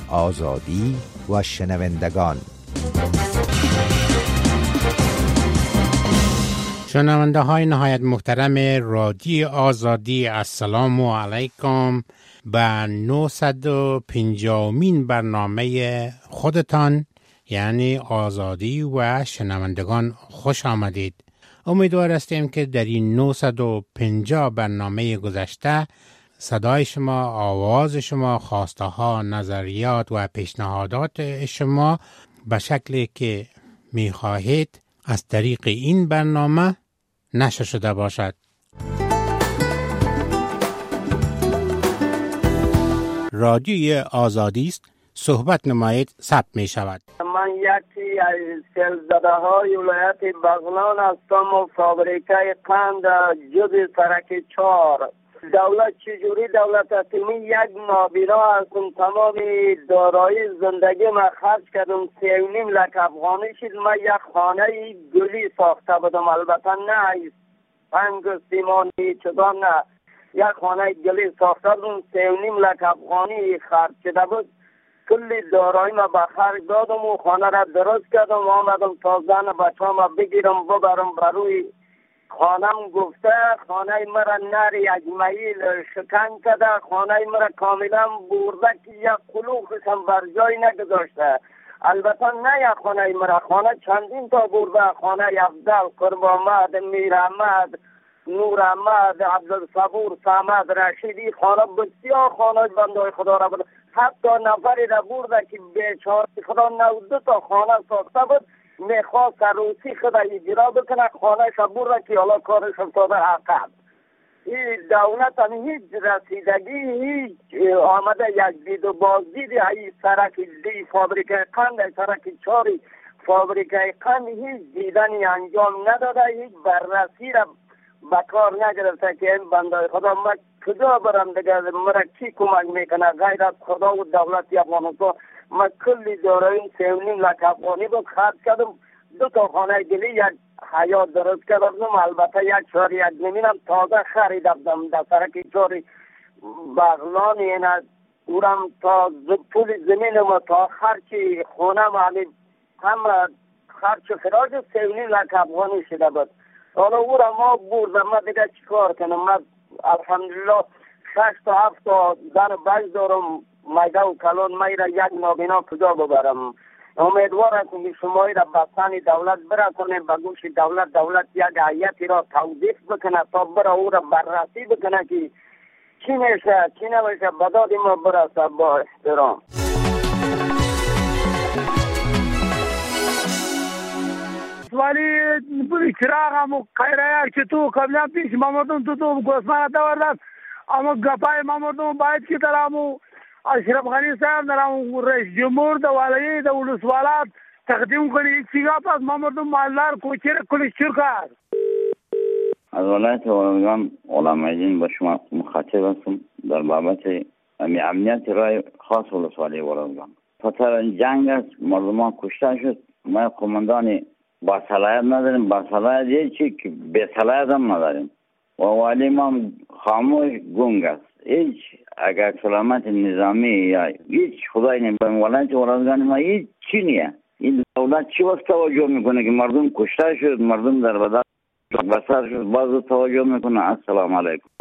آزادی و شنوندگان. شنونده های نهایت محترم رادیو آزادی، السلام علیکم. به 950مین برنامه خودتان یعنی آزادی و شنوندگان خوش آمدید. امیدوار هستیم که در این 950 برنامه گذشته صدای شما، آواز شما، خواسته ها، نظریات و پیشنهادات شما به شکلی که می خواهید از طریق این برنامه نشر شده باشد. رادیوی آزادی است، صحبت نمایید، ثبت می شود. من یکی از سیلزده های ولایت بغلان هستم و فابریکه قند جز سرک 4. دولت چجوری دولت حکومی یک نابینا هستم، تمام دارایی زندگی ما خرج کردم، 3.5 لک افغانی شد. من یک خانه گلی ساخته بودم، البته نه پنگ سیمانی چطور نه، یک خانه گلی ساخته بودم، 3.5 لک افغانی خرج شده بود. کلی دارایی ما به خرج دادم و خانه را درست کردم، آمدم تا زن بچه ها بگیرم ببرم بروی خانم. گفته خانه مرا نر یک میل شکن کرده، خانه مرا کاملا برده که یک قلوخش هم بر جای نگذاشته. البته نه یک خانه مرا، خانه چندین تا برده، خانه افضل، قرب احمد، میر احمد، نور احمد، عبدالصبور، سمد، رشیدی، خانه بسیار خانه بنده خدا را برده. حتی نفری را برده که بیچاره خدا 92 تا خانه ساخته بود، میخواست روسی خدا اجرا بکنه، خانه شا برده که حالا کارش افتاده عقب. این دولت هم هیچ رسیدگی، هیچ آمده یک دید و بازدید این سرک دی فابریکه قند، سرک 4 فابریکه قند هیچ دیدنی انجام نداده، هیچ بررسی را بکار نگرفته که این بنده خدا ما کجا برم دیگه، مرا کی کمک میکنه غیر از خدا و دولت افغانستان. ما کلی داراییم 3.5 لک افغانی بود خرج کردم، 2 تا خانه گلی، یک حیات درست کردم، البته 1.1 هم تازه خریدم در سرک 4 بغلان. این اورم تا پول زمین ما تا خرچ خونه هم خرچ خراج 3.5 لک افغانی شده بود. حالا او را ما بردم، ما دیگه چیکار کنم؟ ما الحمدلله 6 تا 7 تا زن بچه دارم، میده و کلان، می را یک نابینا کجا ببرم؟ امیدوار هستم که شمایی را بستن دولت برکنه، به گوش دولت یک هیئتی را توظیف بکنه تا برا او را بررسی بکنه که چی میشه چی نمیشه، به داد ما برسه. با احترام. ولی بودی چراغ همو خیره که تو قبلا پیش مامردم تو گوسمه دوردم، اما گپای مامردم باید که در همو اشرف غنی صاحب در همو رئیس جمهور در ولایت در ولسوالات تقدیم کنی. یک چیگا پس مامردم مالدار کوچه کلش چور کرد. از ولایت اورگان علماء با شما مخاطب هستم در بابت امنیت رای خاص ولسوالی اورگان. خاطر جنگ است، مردمان کشته شد. ما قماندان با صلاحیت نداریم، با صلاحیت یه چی که به صلاحیت هم نداریم و والی ما خاموش گنگ است. هیچ اگر سلامت نظامی یا هیچ خدای نمی‌کنه ولایت اورگان ما هیچ چی نیه. این دولت چی واسه توجه میکنه که مردم کشته شد، مردم در بدر بسر شد، باز توجه میکنه؟ السلام علیکم.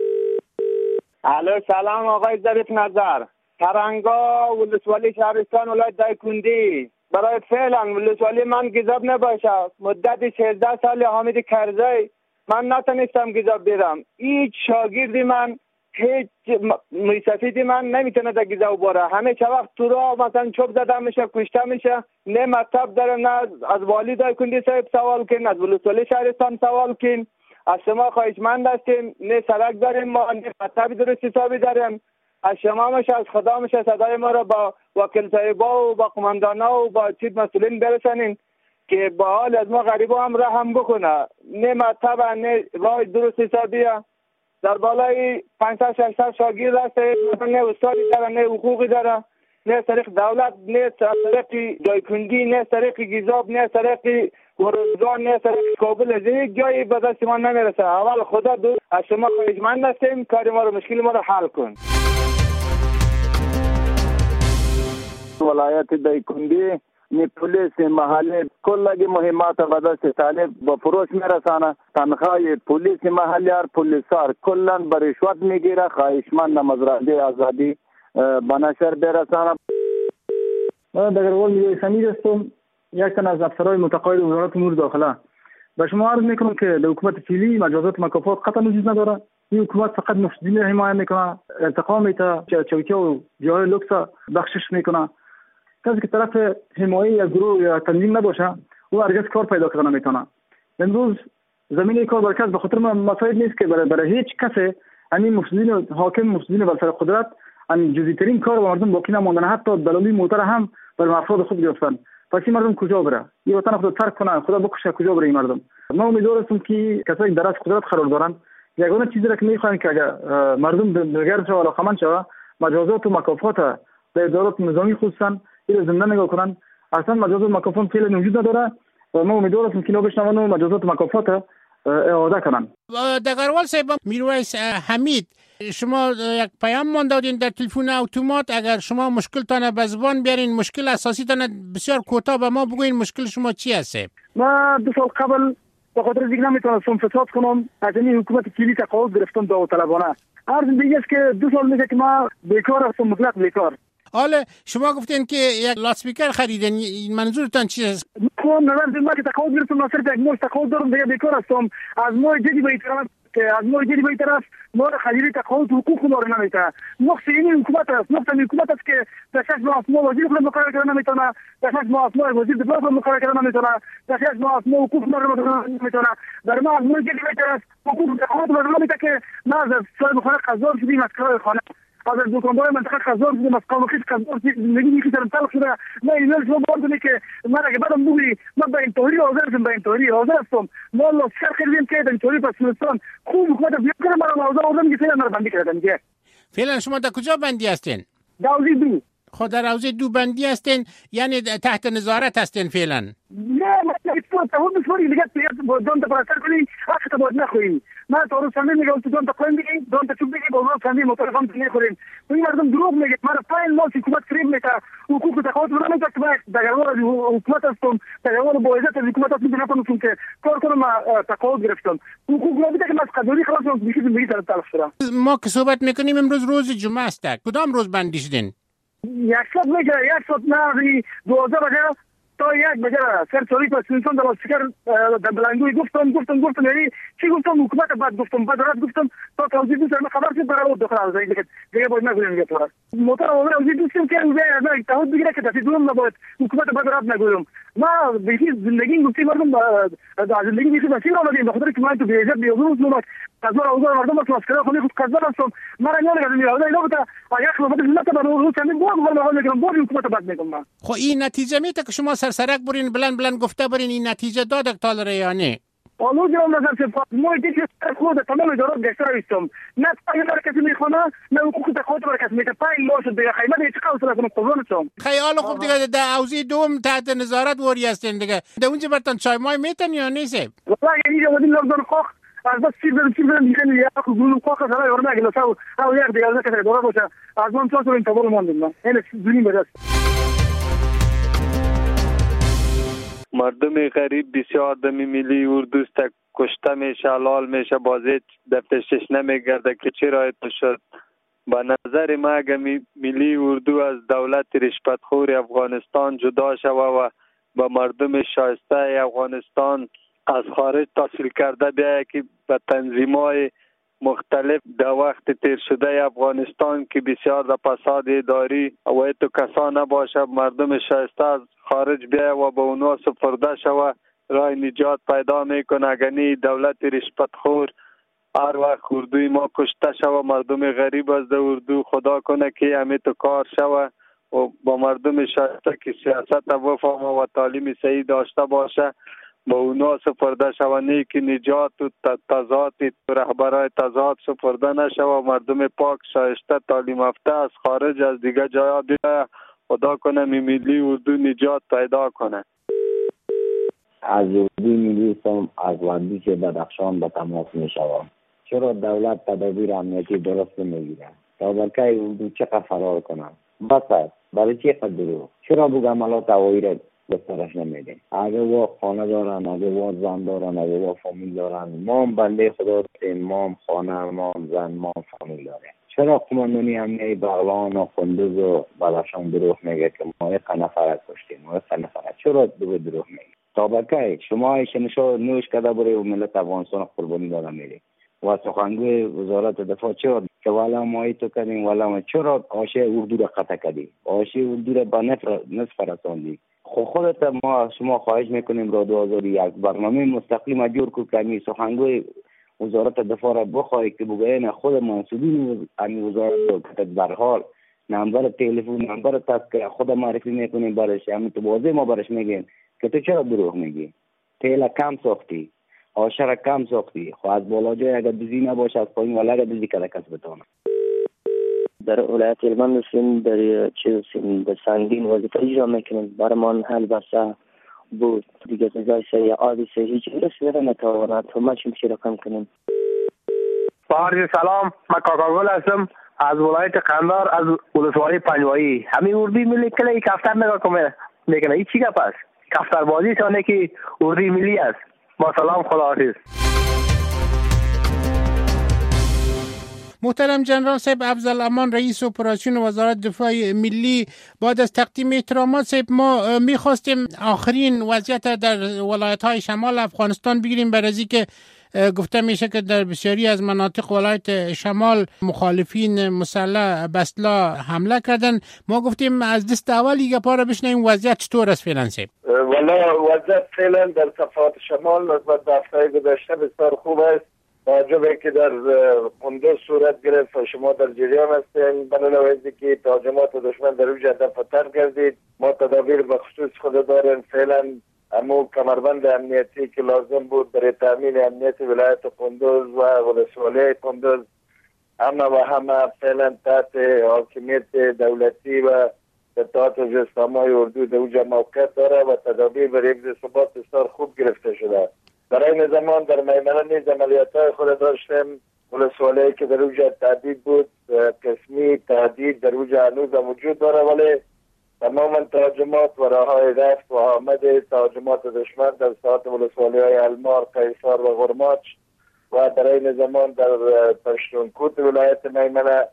الو سلام آقای ظریف نظر، ترنگا ولسوالی شهرستان ولایت دایکندی. برای فعلا ولسوالی من گذاب نباشه، مدت 16 سال حامد کرزی من نتونستم گذاب بیرم. هیچ شاگردی من، هیچ میسفیدی من نمیتونه در گذاب باره. همیشه وقت تو را مثلا چوب زده میشه، کشته میشه. نه مطب داره، نه از والی دایکندی صاحب سوال کن، از ولسوالی شهرستان سوال کن. از شما خواهشمند هستیم، نه سرک داریم ما، نه مطب درست حسابی داریم. از شما میشه، از خدا میشه صدای ما را با وکیل صاحبا و با قماندانا و با چیز مسئولین برسانین که با حال از ما غریبا هم رحم بکنه. نه مطب نه راه درست حسابیه. در بالای 500-600 شاگرد هست، نه استادی داره، نه حقوقی داره، نه طریق دولت، نه طریق دایکندی، نه طریق گیزاب، نه طریق ورزگان، نه طریق کابل. از یک جایی به دست ما نمیرسه. اول خدا دو از شما خواهشمند هستیم کار ما رو، مشکل ما رو حل کن. ولایت دایکندی پلیس محلی کل مهمات به دست طالب با فروش میرسانه. تنخواه پلیس محلی پلیسار کلا به رشوت میگیره. خواهشمند مزرعه آزادی به نشر برسانه. من دگرگوال میگه سمیر هستم، یک تن از افسرهای متقاعد وزارت امور داخله. به شما عرض میکنم که در حکومت فعلی مجازات مکافات قطعا وجود نداره. این حکومت فقط مفسدین را حمایت میکنه، ارتقا میده، چوکیه و جای لوکس بخشش میکنه. کسی که طرف حمایت یا گروه یا تنظیم نباشه او هرگز کار پیدا کردن نمیتونه. امروز زمینه کار برای کس به خاطر مسائل نیست که برای هیچ کسی همین مفسدین و حاکم مفسدین بر سر قدرت ان جزئی‌ترین کار و مردم باقی نموندن. حتی دلالی موتر هم برای افراد خود گرفتن. پس این مردم کجا بره؟ این وطن خود ترک کنه، خدا بکشه، کجا بره این مردم؟ ما امیدوار هستیم که کسایی در از قدرت قرار دارن یگانه چیزی را که میخواین که اگر مردم دلگرم شوه و علاقمند شوه مجازات و مکافات در ادارات نظامی خصوصا این زنده نگاه کنن. اصلا مجازات و مکافات فعلا وجود نداره و ما امیدوار هستیم که اینا بشنون و مجازات و مکافات اعاده کنن. دگرگوال صاحب میرویس حمید، شما یک پیام من دادین در تلفن اتومات. اگر شما مشکلتان به زبان بیارین، مشکل اساسی تان بسیار کوتاه به ما بگوین مشکل شما چی هست؟ ما 2 سال قبل به خاطر دیگه نمیتونستم فساد کنم، از این حکومت فعلی تقاضا گرفتم داوطلبانه. عرض دیگه است که 2 سال میشه که ما بیکار هستم، مطلق بیکار. حالا شما گفتین که یک لاسپیکر خریدین، منظورتان چی است؟ من نظر ما که تقاضا گرفتم، صرف یک مش تقاضا دارم، دیگه بیکار هستم. از ما جدی به طرف که از ما جدی به طرف ما خریدی تقاضا حقوق ما رو نمیته. نقص این حکومت است، نقص این حکومت است که در شش ماه ما وزیر خود مقرر کردن نمیتونه، در شش ماه ما وزیر دفاع خود مقرر کردن نمیتونه، در شش ماه ما حقوق ما رو نمیتونه. در ما از ما جدی به طرف حقوق تقاضا رو نمیته که ما از صاحب خانه قضا شدیم، از کرای خانه از دکاندار منطقه قضا شدیم، از قانون خیلی قضا زندگی میخی سرم تلخ شده. ما ایمیل شما باردونی که من اگه بعدم بگویی من به این طوری حاضرم، به این طوری حاضر هستم. ما الله شر خیلیم که این طوری پس سلطان خوب حکومت بیاد کنه مرا حاضر آوردم که فعلا مرا بندی کردن دیگه. فعلا شما در کجا بندی هستین؟ داوزی 2. خود در حوزه 2 بندی هستین، یعنی تحت نظارت هستین فعلا؟ نه مثلا تو بسوری دیگه دون تا پاستر کنی اخت بود نخوری. ما تو رو سامی میگم تو دون تا پایین بگی، دون تا چوب بگی، باور سامی مترفم دیگه خوریم. این مردم دروغ میگه، مرا پایین ما حکومت فریب میده، حقوق تقاضا رو نمیده که دگرگوال حکومت هستم، دگرگوال با عزت حکومت هستم که نکنم که کار کنم تقاضا گرفتم. حقوق رو میده که از قضایی خلاص میشه زندگی سر تلخ شده. ما که صحبت میکنیم امروز روز جمعه است. کدام روز بندی شدین؟ 100 میگه 100 نه 12 بجه تا 1 بجه سر چوری پس انسان در فکر در بلندگوی گفتم یعنی چی گفتم حکومت بعد گفتم بعد رات گفتم تا توضیح بدم خبر شد برای داخل از دیگه باید نگویم دیگه تو موتور اول توضیح بدم که نه تعهد بگیره که دستی دوم نباید حکومت بعد رات نگویم. ما به زندگی گفتیم مردم از زندگی میشه مسیر آمدیم به خاطر که ما تو بیجت بیوزون نمک قضا اوضاع مردم تو اسکر خونی خود قضا هستم. ما را نمیگم میاد اینا بتا اگه خلافت ملت رو رو چندین بار میگم بار حکومت بعد میگم. خب این نتیجه میته که شما سرسرک برین بلند گفته برین این نتیجه داد اکتال یا نه؟ آلو جام نظر که ما دیگه خود تمام ادارات گشتر هستم. نه پای مرکزی میخونه نه حقوق تقاضا مرکز میته پای ماشد دیگه خیمت هیچ کار کنم قربونتون. خیال خوب دیگه در حوزه 2 تحت نظارت وری هستین دیگه. در اونجا برتون چای مای میتن یا نیست؟ والله اینجا ودیم لازم خوخ از بس چیزا میگن یا گلو خوخ سلام ورنا گلو او یک دیگه از که دورا باشه از من تو این تبول موندم. این زنی بده. مردم غریب بسیار دمی ملی اردوست کشته میشه، حلال میشه، بازی دفترش نمیگرده که چرا ایتو شد. با نظر ما اگه ملی اردو از دولت رشوتخور افغانستان جدا شوه و با مردم شایسته افغانستان از خارج تحصیل کرده بیایه که به تنظیمای مختلف در وقت تیر شده افغانستان که بسیار در فساد اداری و ایتو کسا نباشه، مردم شایسته از خارج بیایه و به اونا سپرده شوه، راه نجات پیدا میکنه. اگنی دولت رشوتخور هر وقت اردوی ما کشته شوه، مردم غریب از اردو خدا کنه که همه تو کار شوه و با مردم شایسته که سیاست وفهم و تعلیم صحیح داشته باشه با اونا سپرده شوه، نه که نجات و تضاد رهبرای تضاد سپرده نشوه. مردم پاک شایسته تعلیم یافته از خارج از دیگه جایا بیایه، خدا کنه ملی اردو نجات پیدا کنه. از اردو ملی سم از وندیش بدخشان به تماس می شوم. چرا دولت تدابیر امنیتی درست نمیگیره؟ تا بلکه اردو چقدر فرار کنم؟ بس است. برای چی قد دروغ؟ چرا بگم عملات هوایی را بسترش نمیده؟ اگه وا خانه دارن، اگه وا زن دارن، اگه وا فامیل دارن، ما هم بنده خدا هستیم، ما هم خانه، ما هم زن، ما هم فامیل داریم. چرا قماندانی امنیه بغلان و قندوز و بدخشان دروغ میگه که ما یک نفر کشتیم، ما یک نفر؟ چرا دروغ میگه؟ تابکه شما ایشنشو نوش کده برای ملت افغانستان قربانی داده میری و سخنگوی وزارت دفاع چرا که والا ما تو کردیم، والا ما چرا آشه اردو را قطع کردی، آشه اردو را به نصف رساندی؟ خودت ما شما خواهش میکنیم رادیو آزادی یک برنامه مستقیم جور کو که سخنگوی وزارت دفاع را بخوای که بگه خود منصوبین امی وزارت که در حال نمبر تلفن، نمبر تذکره خود معرفی میکنیم برش، همین تو واضح ما برش میگیم که تو چرا دروغ میگی؟ تیل کم ساختی، آشه را کم ساختی، خب از بالا جای اگر دوزی نباشه از پایین ولی اگر دوزی کده کس بتانه. در ولایت هلمند هستیم، در در سنگین وظیفه اجرا میکنیم، برمان حل بسته بود دیگه تجای سری آبی سری هیچ رسیده نتواند تو ما چیم چی رقم کنیم. بارد سلام، من کاکاگل هستم از ولایت قندار از ولسوالی پنجوایی. همین اردوی ملی کلی ای کفتر نگاه میکنه این چی گپ است؟ کفتر بازی شانه که اردوی ملی است. با سلام، خداحافظ. محترم جنرال صاحب افضل امان رئیس اپراسیون وزارت دفاع ملی، بعد از تقدیم احترامات صاحب ما میخواستیم آخرین وضعیت در ولایت های شمال افغانستان بگیریم، برای از اینکه گفته میشه که در بسیاری از مناطق ولایت شمال مخالفین مسلح بسلا حمله کردن. ما گفتیم از دست اول یک پاره بشنیم وضعیت چطور است فعلا صاحب؟ والا وضعیت فعلا در صفحات شمال نسبت به هفته گذشته بسیار خوب است. توجه که در قندوز صورت گرفت و شما در جریان هستین، بنابراین که تهاجمات دشمن در اونجا دفع‌تر گردید. ما تدابیر بخصوص خود داریم فعلا، اما کمربند امنیتی که لازم بود برای تامین امنیت ولایت قندوز و ولسوالی قندوز همه فعلا تحت حاکمیت دولتی و تحت جسامای اردو در اونجا موقعیت داره و تدابیر برای حفظ ثبات بسیار خوب گرفته شده. در این زمان در میمنه نیز عملیات‌های خود داشتیم. ولسوالی که در اونجا تهدید بود، قسمی تهدید در اونجا هنوز وجود داره، ولی تماما تهاجمات و راههای رفت و آمد تهاجمات دشمن در ساحات ولسوالی های المار، قیصار و غرماچ و در این زمان در پشتونکوت ولایت میمنه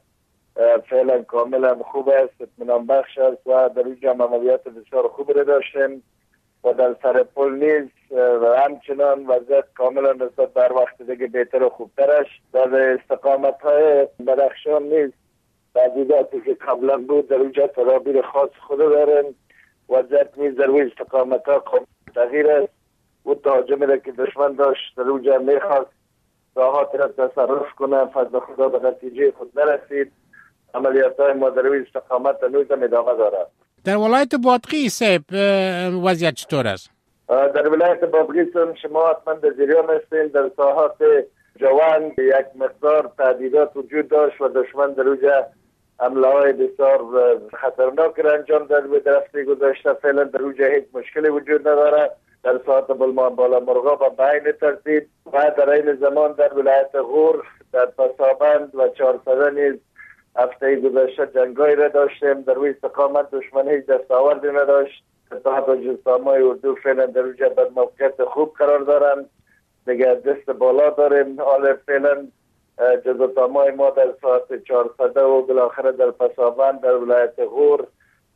فعلا کاملا خوب است، اطمینان بخش است و در اینجا عملیات بسیار خوب را داشتیم. و در سرپل نیز و همچنان وضعیت کاملا نسبت بر وقت دیگه بهتر و خوبترش. در استقامت های بدخشان نیز تهدیداتی که قبلا بود در اونجا تدابیر خاص خود دارن. وضعیت نیز در اون استقامت ها تغییر است و تهاجمی را که دشمن داشت در اونجا میخواست راحات را تصرف کنه، فضل خدا به نتیجه خود نرسید. عملیات های ما در اون استقامت هنوز هم ادامه دارد. در ولایت بادغیس صاحب وضعیت چطور است؟ در ولایت بادغیس شما حتما در جریان هستین. در ساحات جوان یک مقدار تهدیدات وجود داشت و دشمن در اونجا حمله های بسیار خطرناک را انجام داد. به درفتی گذاشته فعلا در اونجا هیچ مشکلی وجود نداره. در ساحات بلمان بالا مرغا و بعین ترتیب و در این زمان در ولایت غور، در پسابند و چهارسده نیز هفته گذشته جنگایی را داشتیم. در روی استقامت دشمن هیچ دستاوردی نداشت. تحت جسامای اردو فعلا در اونجا بر موقعیت خوب قرار دارند. دیگه دست بالا داریم. حال فعلا جزاتامای ما در ساعت 400 و بالاخره در پسابند در ولایت غور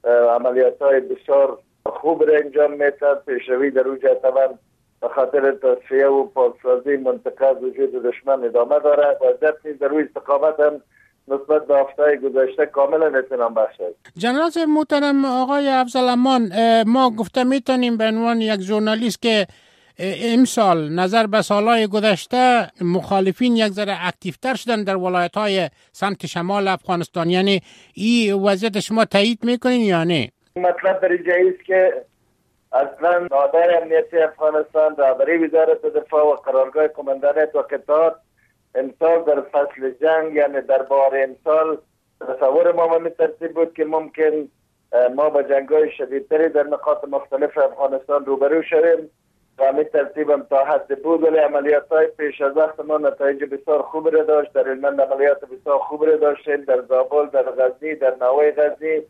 عملیات های بسیار خوب را انجام میتد. پیشروی در اونجا تمام به خاطر تصفیه و پاسسازی منطقه وجود دشمن ادامه داره. وضعیت نیز در روی استقامت هم نسبت به هفته گذشته کاملا اطمینان بخش است. جنرال صاحب محترم آقای افضل امان، ما گفته میتونیم به عنوان یک ژورنالیست که امسال نظر به سالهای گذشته مخالفین یک ذره اکتیفتر شدن در ولایت‌های سمت شمال افغانستان، یعنی این وضعیت شما تایید میکنین یا نه؟ مطلب در اینجا است که اصلا نهادهای امنیتی افغانستان رهبری وزارت دفاع و قرارگاه قماندانیت و قطار امسال در فصل جنگ، یعنی در بهار امسال، تصور ما به ترتیب بود که ممکن ما با جنگ‌های شدیدتری در نقاط مختلف افغانستان روبرو شویم و همین ترتیب هم تا حد بود، ولی عملیات‌های پیش از وقت ما نتایج بسیار خوب را داشت. در هلمند عملیات بسیار خوب را داشتیم، در زابل، در غزنی، در نوای غزنی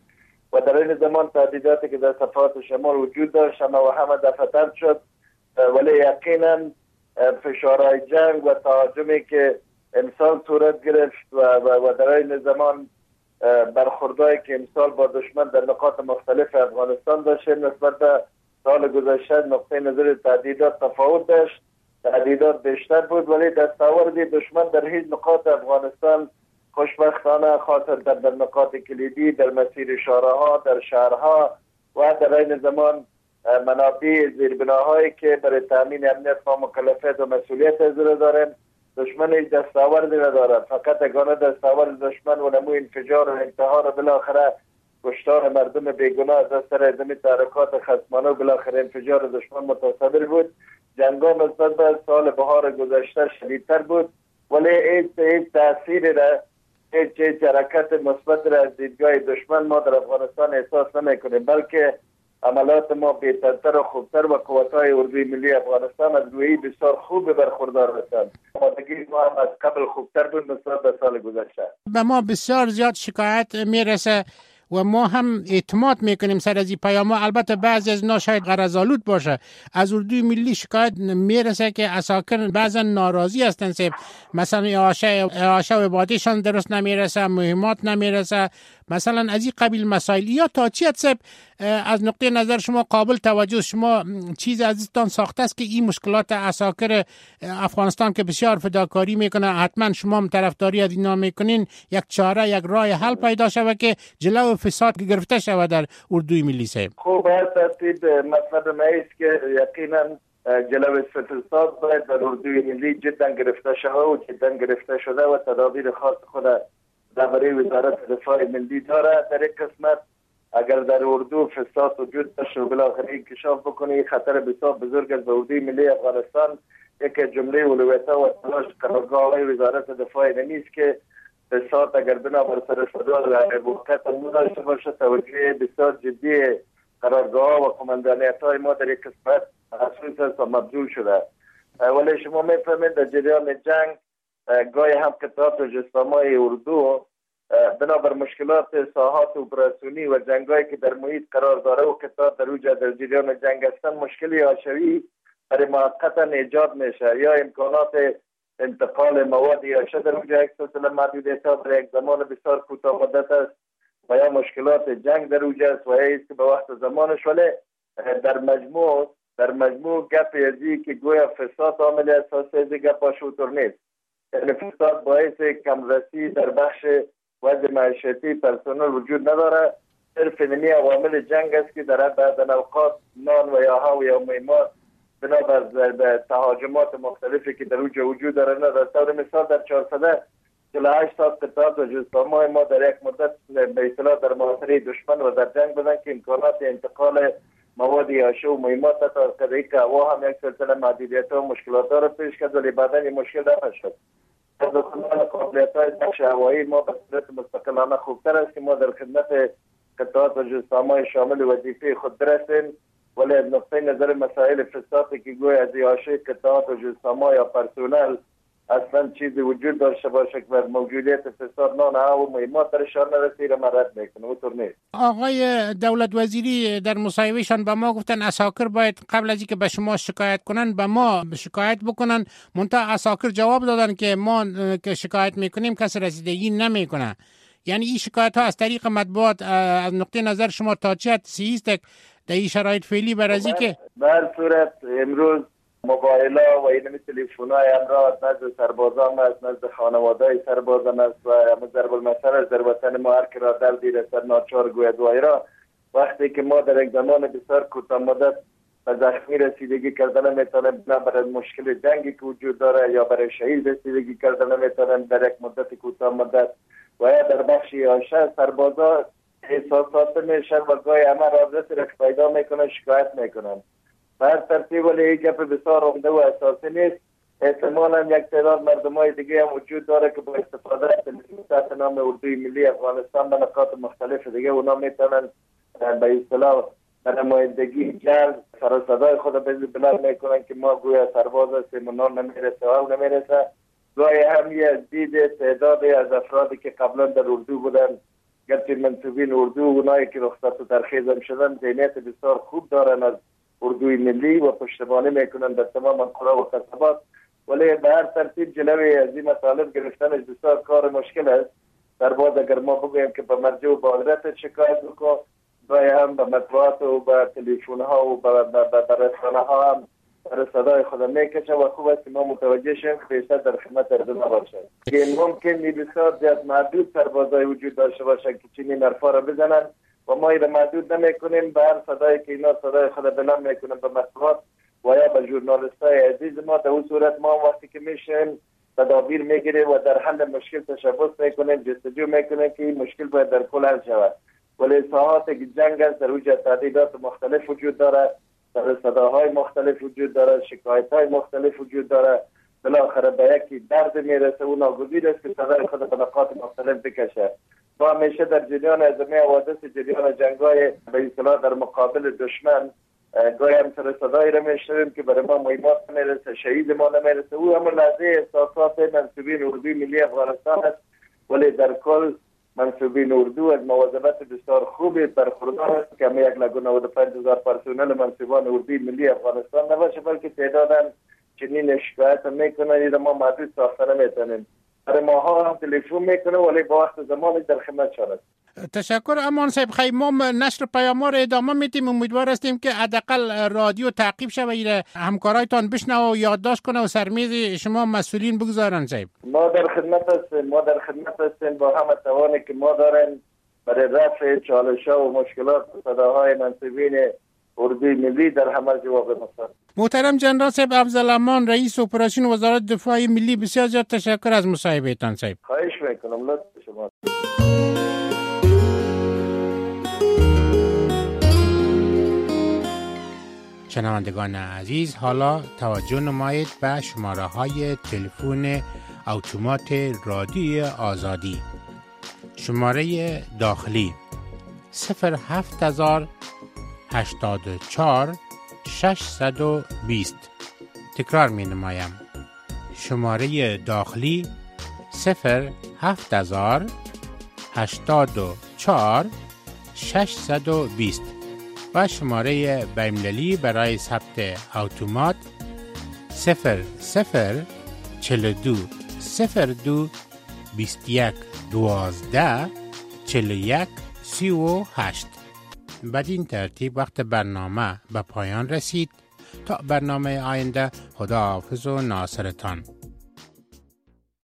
و در این زمان تهدیداتی که در صفحات شمال وجود داشت و همه دفعه شد، ولی یقینا فشارهای جنگ و تهاجمی که امسال صورت گرفت و در این زمان برخوردهایی که امسال با دشمن در نقاط مختلف افغانستان داشت نسبت به سال گذشته نقطه نظر تهدیدات تفاوت داشت. تهدیدات بیشتر بود ولی دستاورد دشمن در هیچ نقاط افغانستان خوشبختانه خاصه در نقاط کلیدی در مسیر شارع‌ها در شهرها و در این زمان منابع زیربناهایی که برای تامین امنیت ما مکلفیت و مسئولیت از داریم، دشمن هیچ دستاوردی ندارد. فقط یگانه دستاورد دشمن و نمو انفجار و انتحار و بالاخره کشتار مردم بیگناه از اثر ادامه تحرکات خصمانه و بالاخره انفجار دشمن متصور بود. جنگا نسبت به سال بهار گذشته شدیدتر بود ولی هیچ تأثیری را هیچ حرکت مثبت را از دیدگاه دشمن ما در افغانستان احساس نمی‌کنیم، بلکه عملات ما بهترتر و خوبتر و قوت‌های اردوی ملی افغانستان از روی بسیار خوب برخوردار هستند. آمادگی ما هم از قبل خوبتر بود نسبت به سال گذشته. به ما بسیار زیاد شکایت میرسه و ما هم اعتماد میکنیم سر از این پیام. البته بعضی از اینا شاید غرض‌آلود باشه. از اردوی ملی شکایت میرسه که عساکر بعضا ناراضی هستن، مثلا اعاشه و عبادتشان درست نمیرسه، مهمات نمیرسه، مثلا از این قبیل مسائل. یا تا چی از نقطه نظر شما قابل توجه، شما چیز عزیزتان ساخته است که این مشکلات عساکر افغانستان که بسیار فداکاری میکنه، حتما شما هم طرفداری از اینا میکنین، یک چاره یک راه حل پیدا شود که جلو فساد گرفته شود در اردوی ملی صاحب؟ خوب هست ترتیب مطلب است که یقینا جلو فساد باید در اردوی ملی جدا گرفته شود و جدا گرفته شده و تدابیر خاص خود درباره وزارت دفاع ملی داره. در یک قسمت اگر در اردو فساد وجود داشته و بالاخره انکشاف بکنه خطر بسیار بزرگ از اردوی ملی افغانستان. یک جمله اولویت‌ها و تلاش قرارگاه وزارت دفاع نیست که فساد اگر بنابر سر صدا موقت داشته باشه توجه بسیار جدی قرارگاه و قماندانیت‌های ما در یک قسمت حسوس است و مبذول شده. ولی شما می‌فهمید در جریان جنگ گاهی هم قطعات و جسامای اردو بنابر مشکلات ساحات اپراسیونی و جنگایی که در محیط قرار داره و قطعات در جریان جنگ هستن مشکلی حاشیه‌ای برای موقتا ایجاد میشه یا امکانات انتقال مواد یا در اونجا یک سلسله محدودیت‌ها در یک زمان بسیار کوتاه مدت است و یا مشکلات جنگ در اونجا است و است که به وقت زمانش. ولی در مجموع گپ ازی که گویا فساد عامل اساسی از گپ باشوتر نیست. یعنی فساد باعث کمرسی در بخش وضع معیشتی پرسنل وجود نداره، صرف اینمی عوامل جنگ است که در بعض اوقات نان و یا و یا مهمات بنابر تهاجمات مختلفی که در اونجا وجود داره نداره. طور مثال در 448 ساعت قطعات و جسامای ما در یک مدت به اصطلاح در محاصره دشمن و در جنگ بودن که امکانات انتقال مواد یاشه و مهمات تا قدری که هوا هم یک سلسله محدودیت و مشکلات را پیش کرد ولی بعدا این مشکل رفع شد. از قابلیت‌های بخش هوایی ما به صورت مستقلانه خوبتر است که ما در خدمت قطعات و جسامای شامل وظیفه خود برسیم. ولی از نقطه نظر مسائل فسادی که گوی از یاشه قطعات و جسامای یا پرسونل اصلا چیزی وجود داشته باشه که بر موجودیت فساد نان و مهمات درشان نرسی را مرد میکنه اونطور نیست. آقای دولت وزیری در مصاحبهشان به ما گفتن عساکر باید قبل از اینکه به شما شکایت کنن به ما شکایت بکنن. منتها عساکر جواب دادن که ما که شکایت میکنیم کسی رسیدگی نمیکنه. یعنی این شکایت ها از طریق مطبوعات از نقطه نظر شما تا چه حد سیست در این شرایط فعلی برازی که در صورت امروز موبایل‌ها و این تلفن‌های همراه نزد سربازان است، نزد خانواده‌های سربازان است و ضرب المثل از در وطن ما هر که را دردی رسد ناچار گوید وایرا. وقتی که ما در یک زمان بسیار کوتاه مدت به زخمی رسیدگی کردن نمیتونیم نه برای مشکل جنگی که وجود داره یا برای شهید رسیدگی کردن نمیتونیم در یک مدت کوتاه مدت و یا در بخش یاشه سربازا احساسات میشن و گاهی همه رابطه را پیدا میکنن شکایت میکنن. بر ترتیب ولی یک گپ بسیار عمده و اساسی نیست. احتمالا یک تعداد مردمای دیگه هم وجود داره که با استفاده از تلفن نام اردوی ملی افغانستان به نقاط مختلف دیگه اونا میتونن به اصطلاح به نمایندگی جلد سر صدای خود بلند میکنن که ما گویا سرباز هستیم و نان نمیرسه و نمیرسه. گاهی هم یه دید تعدادی از افرادی که قبلا در اردو بودن گرچه منصوبین اردو اونایی که رخصت و ترخیص شدن ذهنیت بسیار خوب دارن از اردوی ملی و پشتیبانی میکنن در تمام قرا و قصبات، ولی به هر ترتیب جلوی از این مطالب گرفتنش بسیار کار مشکل است. در بعد اگر ما بگوییم که به مرجع و با حضرت شکایت بکن، برای هم به مطبوعات و به تلفن ها و به رسانه ها هم در صدای خود میکشه و خوب است که ما متوجه شیم که بیشتر در خدمت اردو نباشد. که ممکن بسیار زیاد محدود سربازای وجود داشته باشند که چنین حرفا را بزنن و ما اینا محدود نمیکنیم به هر صدایی که اینا صدای خود بلند میکنن به مطبوعات و یا به ژورنالیستای عزیز ما. در اون صورت ما وقتی که میشیم تدابیر میگیریم و در حل مشکل تشبث میکنیم، جستجو میکنیم که این مشکل باید در کل حل شود. ولی ساحات که جنگ است در اوج تعدیدات مختلف وجود داره، در صداهای مختلف وجود داره، شکایت‌های مختلف وجود داره، بالاخره به یکی درد میرسه و ناگزیر است که صدای خود به نقاط مختلف بکشه. ما همیشه در جریان ازمه حوادث جریان جنگ‌های به اصطلاح در مقابل دشمن گاهی هم سر صدایی را میشنویم که برای ما مهمات نمیرسه، شهید ما نمیرسه. او همون لحظه احساسات منصوبین اردوی ملی افغانستان است، ولی در کل منصوبین اردو از مواظبت بسیار خوبی برخوردار است که همه 195,000 پرسنل منصوبان اردوی ملی افغانستان نباشه، بلکه تعدادم چنین شکایت میکنن. این ما محدود ساخته نمیتونیم. برای ماها هم تلفن میکنه ولی با وقت زمانی در خدمتشان است. تشکر امان صاحب. خیلی ما نشر پیام را ادامه میدیم. امیدوار هستیم که حداقل رادیو تعقیب شود، همکارایتان بشنوه و یادداشت کنه و سرمیز شما مسئولین بگذارن. صاحب ما در خدمت هستیم با همه توانی که ما داریم برای رفع چالش‌ها و مشکلات و صداهای منصوبین اردوی ملی در همه جواب مصر. محترم جنرال صاحب افضل امان، رئیس اپراسیون وزارت دفاع ملی، بسیار زیاد تشکر از مصاحبهتان. صاحب خواهش میکنم. لطف شما. شنوندگان عزیز، حالا توجه نمایید به شماره های تلفن اتومات رادیو آزادی. شماره داخلی 07084 620. تکرار می نمایم. شماره داخلی 07084 620 و شماره بین‌المللی برای ثبت اتومات 0042 02 21 12 41 38. بدین ترتیب وقت برنامه به پایان رسید. تا برنامه آینده، خداحافظ و ناصرتان.